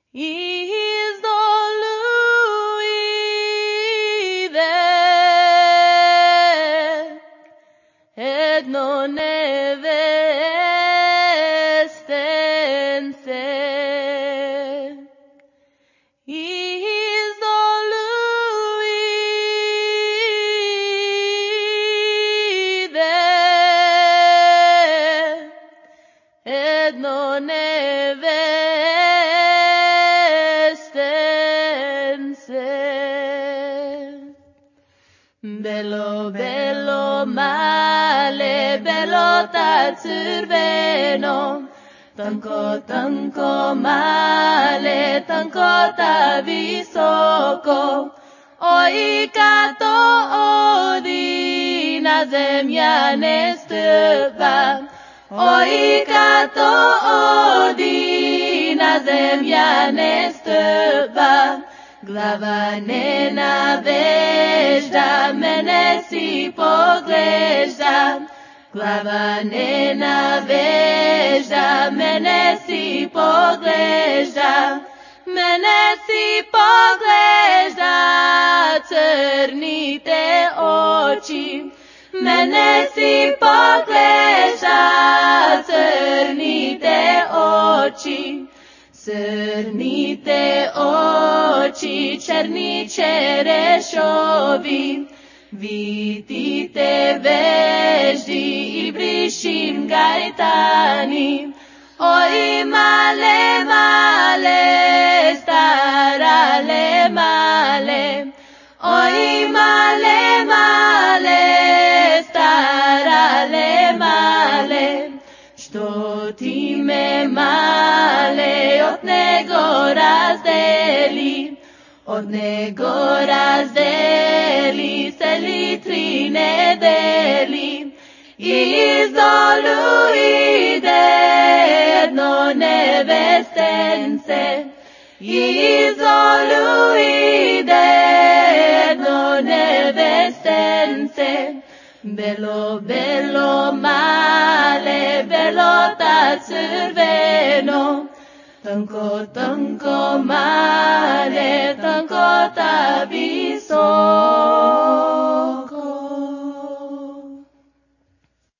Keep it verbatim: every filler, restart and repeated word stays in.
Is dolui de et non evestense. Is dolui de et non Bello, bello, male, bello tazzurveno, tanko, tanko, male, tanko tavisoko, oi kato odi na zemlja ne strpa, oi kato odi na zemlja ne strpa. Glava ne navežda, mene si pogležda. Glava ne navežda, mene si pogležda. Mene si pogležda, crnite oči. Mene si pogležda, crnite oči. Crnite oči, černi čerešovi, vidite veždi i brišim gajtani. Oj male, male, starale male, oj male, male, starale male, što ti me male od nego razdeli, od nego razdeli, seli tri nedeli. Iz dolu ide jedno nevestence, iz dolu ide jedno nevestence. Bello, bello, male, bello tazzurveno, tanko, tanko, male, tanko tavisoko.